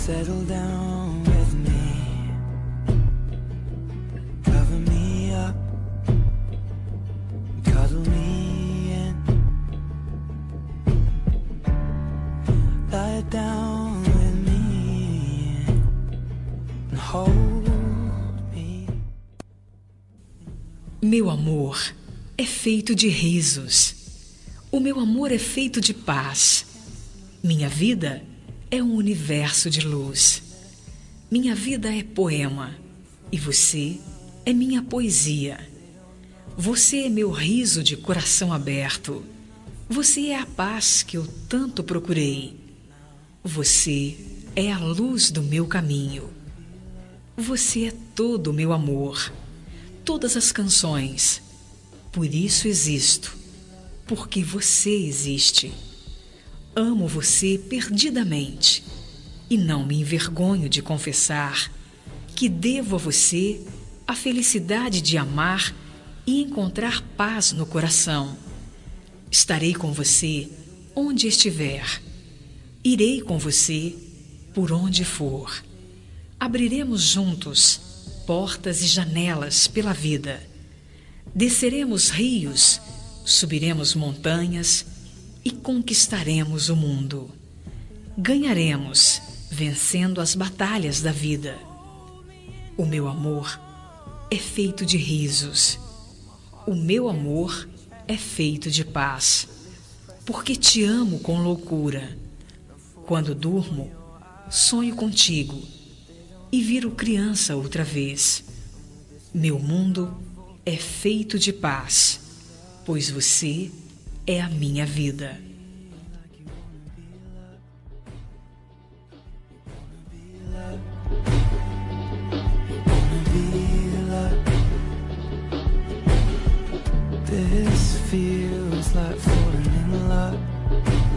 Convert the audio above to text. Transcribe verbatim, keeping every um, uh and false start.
Settle down with me, cover me up, cuddle me in, lie down with me and hold me. Meu amor é feito de risos. O meu amor é feito de paz. Minha vida é um universo de luz. Minha vida é poema e você é minha poesia. Você é meu riso de coração aberto. Você é a paz que eu tanto procurei. Você é a luz do meu caminho. Você é todo o meu amor, todas as canções. Por isso existo, porque você existe. Amo você perdidamente e não me envergonho de confessar que devo a você a felicidade de amar e encontrar paz no coração. Estarei com você onde estiver. Irei com você por onde for. Abriremos juntos portas e janelas pela vida. Desceremos rios, subiremos montanhas e conquistaremos o mundo. Ganharemos, vencendo as batalhas da vida. O meu amor é feito de risos. O meu amor é feito de paz. Porque te amo com loucura. Quando durmo, sonho contigo e viro criança outra vez. Meu mundo é feito de paz, pois você é a minha vida. This feels like falling in love.